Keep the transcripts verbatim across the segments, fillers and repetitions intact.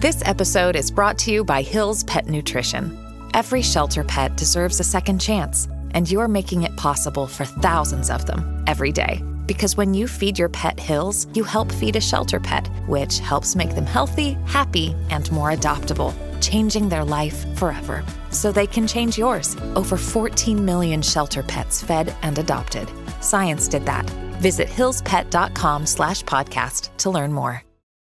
This episode is brought to you by Hill's Pet Nutrition. Every shelter pet deserves a second chance, and you're making it possible for thousands of them every day. Because when you feed your pet Hill's, you help feed a shelter pet, which helps make them healthy, happy, and more adoptable, changing their life forever. So they can change yours. Over fourteen million shelter pets fed and adopted. Science did that. Visit hillspet.com slash podcast to learn more.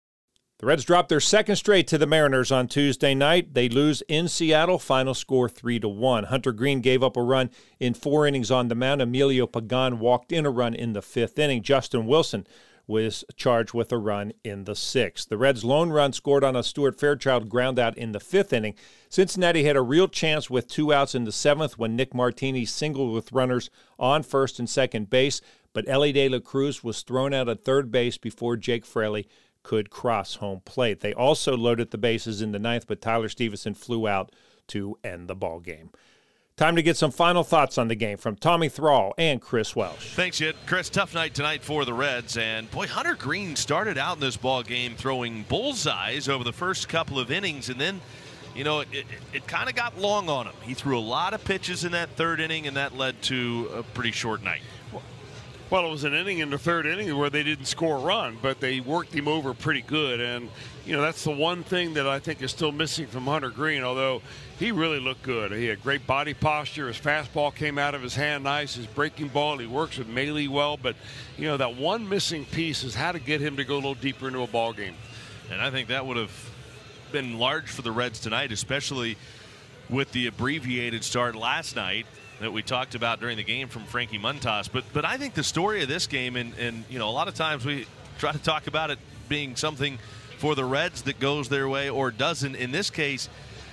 The Reds dropped their second straight to the Mariners on Tuesday night. They lose in Seattle, final score three to one. Hunter Greene gave up a run in four innings on the mound. Emilio Pagan walked in a run in the fifth inning. Justin Wilson was charged with a run in the sixth. The Reds' lone run scored on a Stuart Fairchild groundout in the fifth inning. Cincinnati had a real chance with two outs in the seventh when Nick Martini singled with runners on first and second base, but Elly De La Cruz was thrown out at third base before Jake Fraley could cross home plate. They also loaded the bases in the ninth, but Tyler Stevenson flew out to end the ball game. Time to get some final thoughts on the game from Tommy Thrall and Chris Welsh. Thanks, Jed. Chris, tough night tonight for the Reds, and boy, Hunter Greene started out in this ball game throwing bullseyes over the first couple of innings, and then, you know, it, it, it kind of got long on him. He threw a lot of pitches in that third inning, and that led to a pretty short night. Well, it was an inning in the third inning where they didn't score a run, but they worked him over pretty good. And, you know, that's the one thing that I think is still missing from Hunter Greene, although he really looked good. He had great body posture. His fastball came out of his hand nice. His breaking ball, he works with Maile well. But, you know, that one missing piece is how to get him to go a little deeper into a ball game. And I think that would have been large for the Reds tonight, especially with the abbreviated start last night that we talked about during the game from Frankie Montas. But but I think the story of this game, and, and you know, a lot of times we try to talk about it being something for the Reds that goes their way or doesn't. In this case,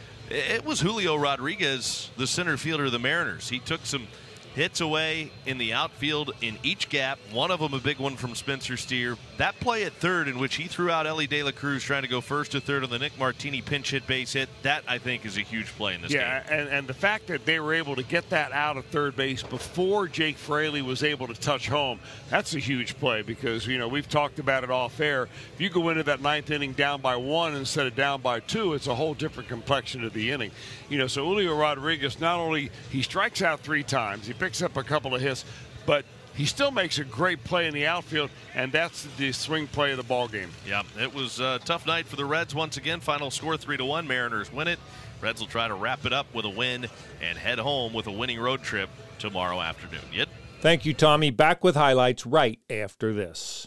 it was Julio Rodriguez, the center fielder of the Mariners. He took some hits away in the outfield in each gap, one of them a big one from Spencer Steer. That play at third in which he threw out Elly De La Cruz trying to go first to third on the Nick Martini pinch hit base hit, that I think is a huge play in this yeah, game. Yeah, and, and the fact that they were able to get that out of third base before Jake Fraley was able to touch home, that's a huge play because, you know, we've talked about it off air. If you go into that ninth inning down by one instead of down by two, it's a whole different complexion of the inning. You know, so Julio Rodriguez, not only he strikes out three times, he picks up a couple of hits, but he still makes a great play in the outfield, and that's the swing play of the ball game. Yeah, it was a tough night for the Reds once again. Final score three to one. Mariners win it. Reds will try to wrap it up with a win and head home with a winning road trip tomorrow afternoon. Yet. Thank you, Tommy. Back with highlights right after this.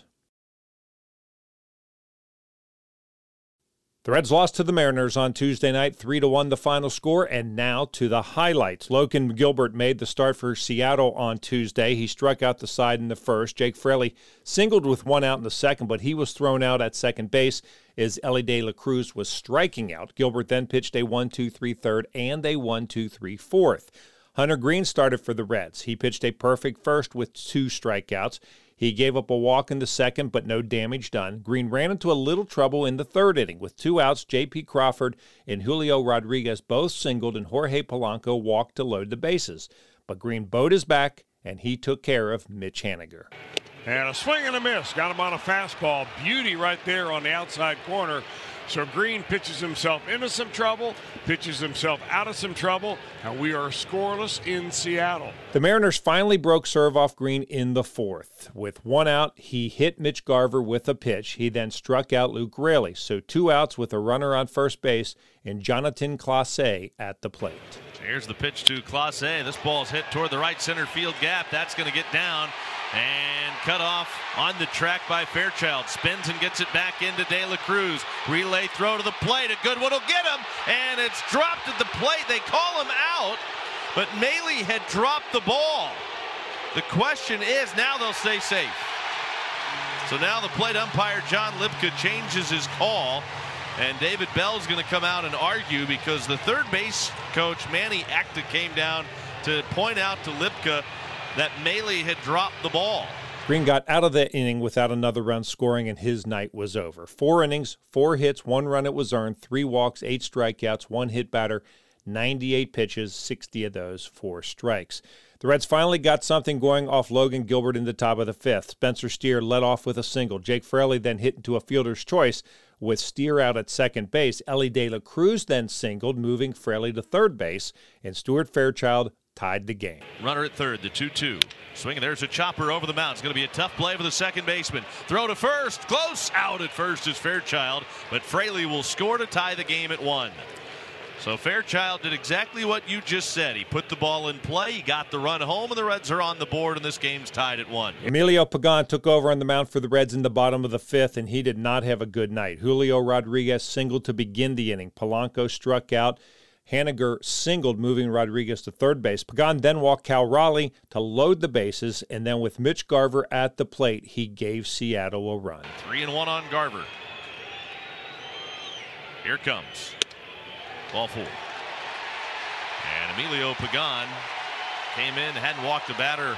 The Reds lost to the Mariners on Tuesday night, three to one the final score, and now to the highlights. Logan Gilbert made the start for Seattle on Tuesday. He struck out the side in the first. Jake Fraley singled with one out in the second, but he was thrown out at second base as Elly De La Cruz was striking out. Gilbert then pitched a one two three third and a one two three fourth. Hunter Greene started for the Reds. He pitched a perfect first with two strikeouts. He gave up a walk in the second, but no damage done. Greene ran into a little trouble in the third inning. With two outs, J P Crawford and Julio Rodriguez both singled, and Jorge Polanco walked to load the bases. But Greene bowed his back, and he took care of Mitch Haniger. And a swing and a miss. Got him on a fastball. Beauty right there on the outside corner. So Greene pitches himself into some trouble, pitches himself out of some trouble, and we are scoreless in Seattle. The Mariners finally broke serve off Greene in the fourth. With one out, he hit Mitch Garver with a pitch. He then struck out Luke Raley. So two outs with a runner on first base and Jonathan Clase at the plate. Here's the pitch to Clase. This ball's hit toward the right center field gap. That's going to get down and cut off on the track by Fairchild. Spins and gets it back into De La Cruz. Relay throw to the plate. A good one will get him, and it's dropped at the plate. They call him out, but Maile had dropped the ball. The question is, now they'll stay safe. So now the plate umpire, John Lipka, changes his call, and David Bell's going to come out and argue because the third base coach, Manny Acta, came down to point out to Lipka that Maile had dropped the ball. Greene got out of the inning without another run scoring, and his night was over. Four innings, four hits, one run it was earned, three walks, eight strikeouts, one hit batter, ninety-eight pitches, sixty of those, four strikes. The Reds finally got something going off Logan Gilbert in the top of the fifth. Spencer Steer led off with a single. Jake Fraley then hit into a fielder's choice with Steer out at second base. Ellie De La Cruz then singled, moving Fraley to third base, and Stuart Fairchild tied the game. Runner at third, the two two. Swinging, there's a chopper over the mound. It's going to be a tough play for the second baseman. Throw to first, close. Out at first is Fairchild, but Fraley will score to tie the game at one. So Fairchild did exactly what you just said. He put the ball in play, he got the run home, and the Reds are on the board, and this game's tied at one. Emilio Pagan took over on the mound for the Reds in the bottom of the fifth, and he did not have a good night. Julio Rodriguez singled to begin the inning. Polanco struck out. Haniger singled, moving Rodriguez to third base. Pagan then walked Cal Raleigh to load the bases, and then with Mitch Garver at the plate, he gave Seattle a run. Three and one on Garver. Here comes ball four. And Emilio Pagan came in, hadn't walked a batter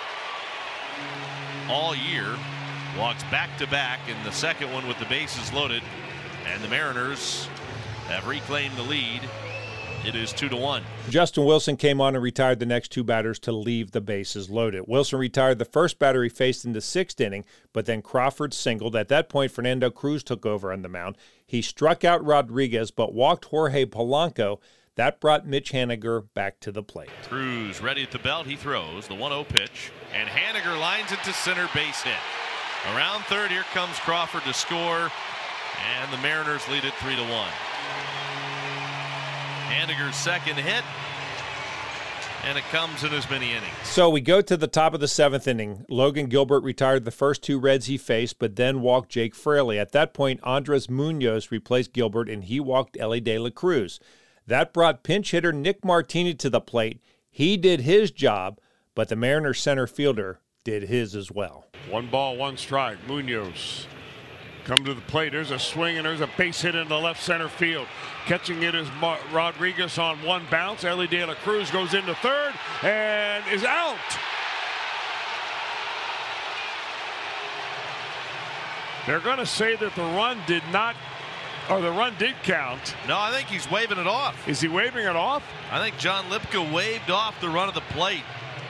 all year. Walks back to back in the second one with the bases loaded, and the Mariners have reclaimed the lead. It is two to one. Justin Wilson came on and retired the next two batters to leave the bases loaded. Wilson retired the first batter he faced in the sixth inning, but then Crawford singled. At that point, Fernando Cruz took over on the mound. He struck out Rodriguez, but walked Jorge Polanco. That brought Mitch Haniger back to the plate. Cruz ready at the belt. He throws the one oh pitch, and Haniger lines it to center, base hit. Around third, here comes Crawford to score, and the Mariners lead it three to one. Haniger's second hit, and it comes in as many innings. So we go to the top of the seventh inning. Logan Gilbert retired the first two Reds he faced, but then walked Jake Fraley. At that point, Andres Munoz replaced Gilbert, and he walked Ellie De La Cruz. That brought pinch hitter Nick Martini to the plate. He did his job, but the Mariners center fielder did his as well. One ball, one strike. Munoz come to the plate. There's a swing, and there's a base hit in the left center field. Catching it is Mar- Rodriguez on one bounce. Ellie De La Cruz goes into third and is out. They're going to say that the run did not, or the run did count. No, I think he's waving it off. Is he waving it off? I think John Lipka waved off the run of the plate.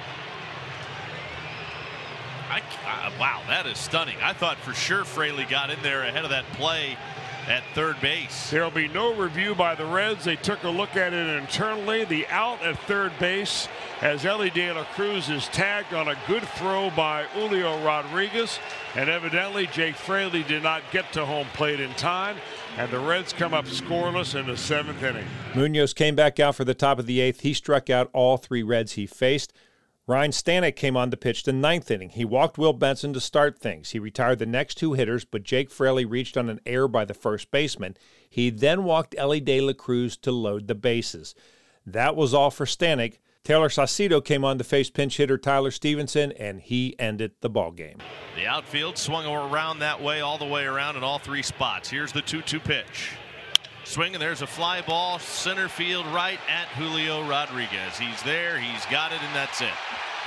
I, uh, wow, that is stunning. I thought for sure Fraley got in there ahead of that play at third base. There'll be no review by the Reds. They took a look at it internally. The out at third base as Ellie De La Cruz is tagged on a good throw by Julio Rodriguez. And evidently Jake Fraley did not get to home plate in time. And the Reds come up scoreless in the seventh inning. Munoz came back out for the top of the eighth. He struck out all three Reds he faced. Ryan Stanek came on to pitch the ninth inning. He walked Will Benson to start things. He retired the next two hitters, but Jake Fraley reached on an error by the first baseman. He then walked Ellie De La Cruz to load the bases. That was all for Stanek. Taylor Saucedo came on to face pinch hitter Tyler Stevenson, and he ended the ballgame. The outfield swung around that way, all the way around in all three spots. Here's the two two pitch. Swing, and there's a fly ball, center field right at Julio Rodriguez. He's there, he's got it, and that's it.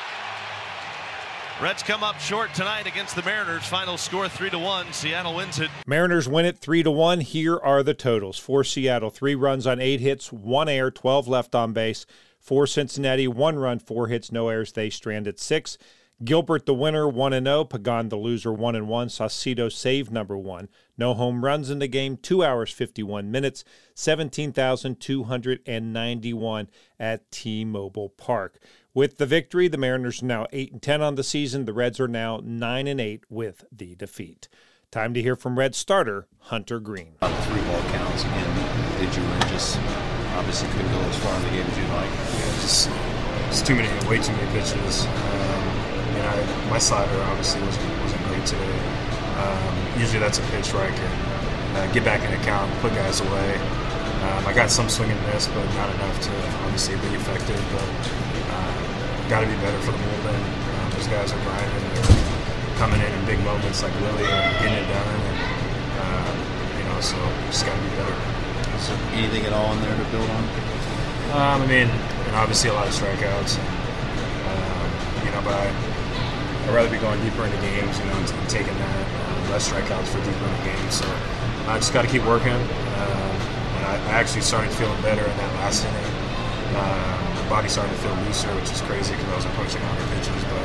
Reds come up short tonight against the Mariners. Final score three to one. Seattle wins it. Mariners win it three to one. Here are the totals. For Seattle, three runs on eight hits, one error, twelve left on base. For Cincinnati, one run, four hits, no errors. They stranded six. Gilbert the winner, one and oh. Pagan the loser, one and one. Saucedo saved number one. No home runs in the game, two hours, fifty-one minutes, seventeen thousand two hundred ninety-one at T-Mobile Park. With the victory, the Mariners are now eight and ten on the season. The Reds are now nine and eight with the defeat. Time to hear from Reds starter Hunter Greene. On the three ball counts again, did you win? Just obviously couldn't go as far in the game as you'd like. Yeah, just, just too many, way too many pitches. Um, I, my slider obviously wasn't, wasn't great today. Um, usually that's a pitch where I can uh, get back in the count, put guys away. Um, I got some swing and miss, but not enough to obviously be effective. But uh, got to be better for the bullpen. Um, those guys are grinding. They're coming in in big moments like Willie and getting it done. And, uh, you know, so just got to be better. Is there anything at all in there to build on? Um, I mean, and obviously a lot of strikeouts. Um, you know, but I, I'd rather be going deeper into games, you know, and, and taking that uh, less strikeouts for deeper into games. So I just got to keep working. Um, and I, I actually started feeling better in that last inning. Uh, my body started to feel looser, which is crazy because I was approaching one hundred pitches. But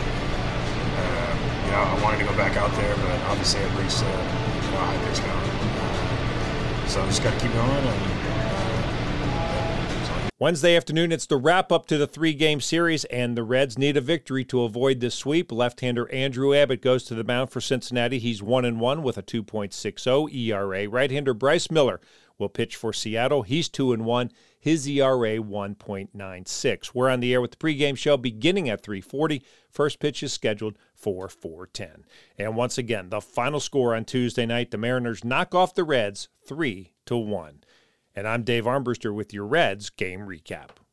uh, you know, I wanted to go back out there, but obviously I've reached a, you know, a high pitch count. Uh, so just got to keep going. And, Wednesday afternoon, it's the wrap-up to the three-game series, and the Reds need a victory to avoid this sweep. Left-hander Andrew Abbott goes to the mound for Cincinnati. He's one and one with a two point six oh E R A. Right-hander Bryce Miller will pitch for Seattle. He's two and one. His E R A one point nine six. We're on the air with the pregame show beginning at three forty. First pitch is scheduled for four ten. And once again, the final score on Tuesday night, the Mariners knock off the Reds three to one. And I'm Dave Armbruster with your Reds game recap.